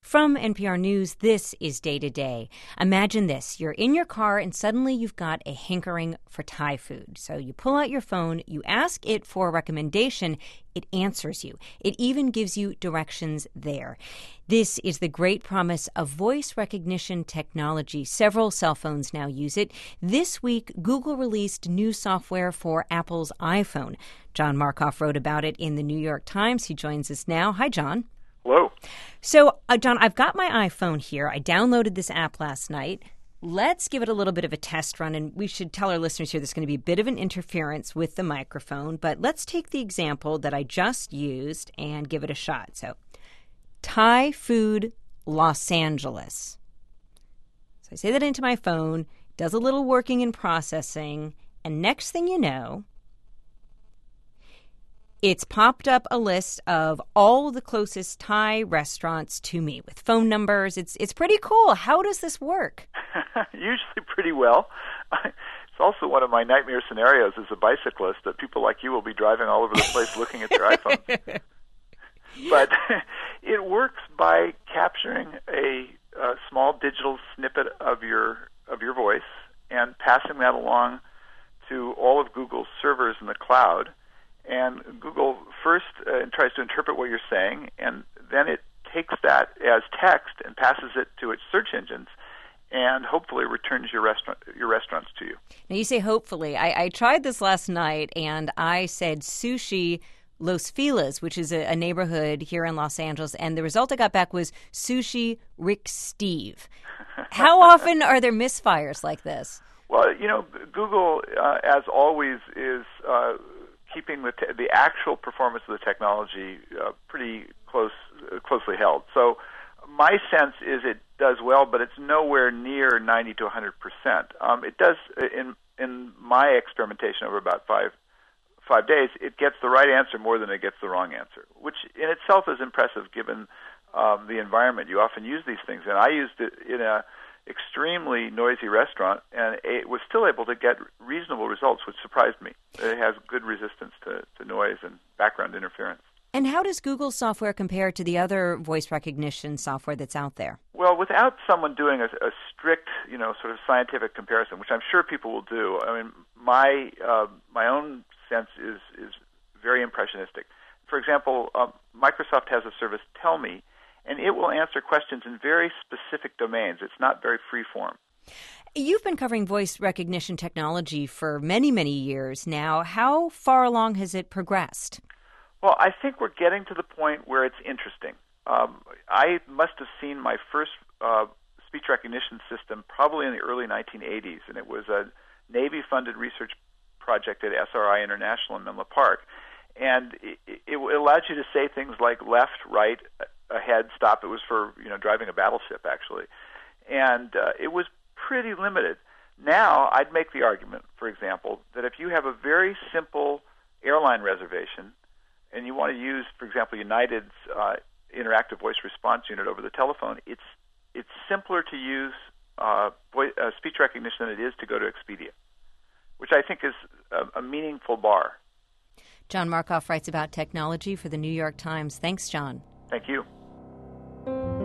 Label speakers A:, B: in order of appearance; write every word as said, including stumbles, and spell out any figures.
A: From N P R News, this is Day to Day. Imagine this. You're in your car and suddenly you've got a hankering for Thai food. So you pull out your phone, you ask it for a recommendation, it answers you. It even gives you directions there. This is the great promise of voice recognition technology. Several cell phones now use it. This week, Google released new software for Apple's iPhone. John Markoff wrote about it in the New York Times. He joins us now. Hi, John.
B: Hello.
A: So, uh, John, I've got my iPhone here. I downloaded this app last night. Let's give it a little bit of a test run, and we should tell our listeners here there's going to be a bit of an interference with the microphone, but let's take the example that I just used and give it a shot. So, Thai food, Los Angeles. So I say that into my phone, does a little working and processing, and next thing you know, it's popped up a list of all the closest Thai restaurants to me with phone numbers. It's it's pretty cool. How does this work?
B: Usually pretty well. It's also one of my nightmare scenarios as a bicyclist that people like you will be driving all over the place looking at their iPhones. But it works by capturing a, a small digital snippet of your of your voice and passing that along to all of Google's servers in the cloud. And Google first uh, tries to interpret what you're saying, and then it takes that as text and passes it to its search engines, and hopefully returns your restaurant your restaurants to you.
A: Now, you say hopefully. I, I tried this last night, and I said Sushi Los Feliz, which is a, a neighborhood here in Los Angeles, and the result I got back was Sushi Rick Steve. How often are there misfires like this?
B: Well, you know, Google, uh, as always, is uh, keeping the te- the actual performance of the technology uh, pretty close uh, closely held. So my sense is it does well, but it's nowhere near ninety to one hundred percent. Um, it does, in in my experimentation over about five five days, it gets the right answer more than it gets the wrong answer, which in itself is impressive given um, the environment you often use these things in. I used it in a extremely noisy restaurant, and it was still able to get reasonable results, which surprised me. It has good resistance to, to noise and background interference.
A: And how does Google's software compare to the other voice recognition software that's out there?
B: Well, without someone doing a, a strict, you know, sort of scientific comparison, which I'm sure people will do, I mean, my uh, my own sense is is very impressionistic. For example, um, Microsoft has a service, Tell Me, and it will answer questions in very specific domains. It's not very free-form.
A: You've been covering voice recognition technology for many, many years now. How far along has it progressed?
B: Well, I think we're getting to the point where it's interesting. Um, I must have seen my first uh, speech recognition system probably in the early nineteen eighties, and it was a Navy-funded research project at S R I International in Menlo Park. And it, it allowed you to say things like left, right, ahead, stop. It was for, you know, driving a battleship, actually. And uh, it was pretty limited. Now, I'd make the argument, for example, that if you have a very simple airline reservation and you want to use, for example, United's uh, interactive voice response unit over the telephone, it's it's simpler to use uh, voice, uh, speech recognition than it is to go to Expedia, which I think is a, a meaningful bar.
A: John Markoff writes about technology for the New York Times. Thanks, John.
B: Thank you.